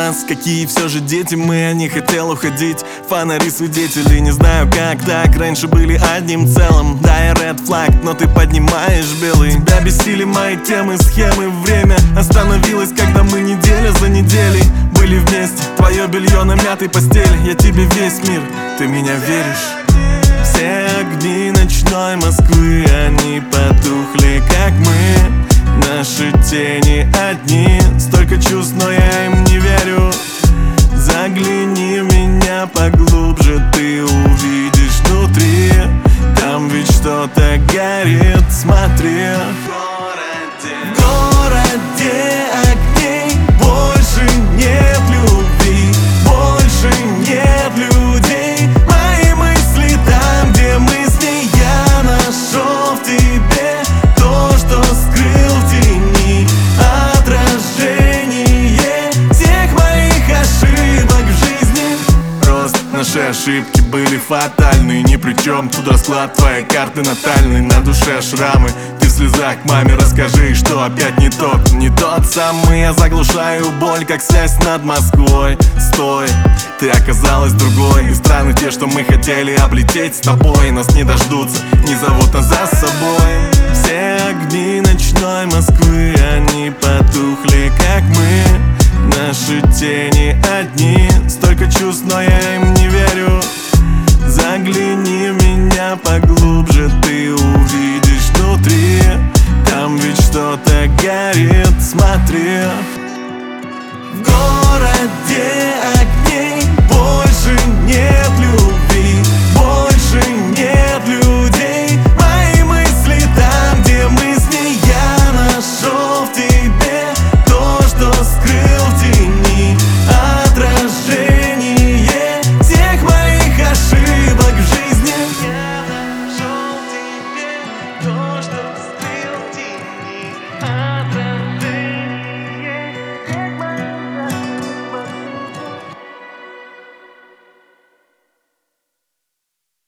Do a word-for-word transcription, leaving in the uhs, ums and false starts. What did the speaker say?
нас, какие все же дети мы. Я не хотел уходить, фонари свидетели. Не знаю как так, раньше были одним целым. Да, я red flag, но ты поднимаешь белый. Тебя бесили мои темы, схемы. Время остановилось, когда мы неделя за неделей были вместе. Твое белье на мятой постели, я тебе весь мир, ты меня веришь? Все огни ночной Москвы, они потухли, как мы. Наши тени одни, столько чувств, но я им не верю. Загляни в меня поглубже, ты увидишь внутри. Там ведь что-то горит, смотри. В городе огней больше нет любви, больше нет людей. Мои мысли там, где мы с ней, я нашел в тебе то, что скрыл в тени. Отражение всех моих ошибок в жизни. Просто наши ошибки были фатальны, ни при чем тут расклад твоей карты натальной. На душе шрамы, ты в слезах маме расскажи, что опять не тот, не тот самый. Я заглушаю боль, как связь над Москвой. Стой, ты оказалась другой. И страны те, что мы хотели облететь с тобой, нас не дождутся, не зовут нас за собой. Все огни ночной Москвы, они потухли, как мы. Наши тени одни, столько чувств, но я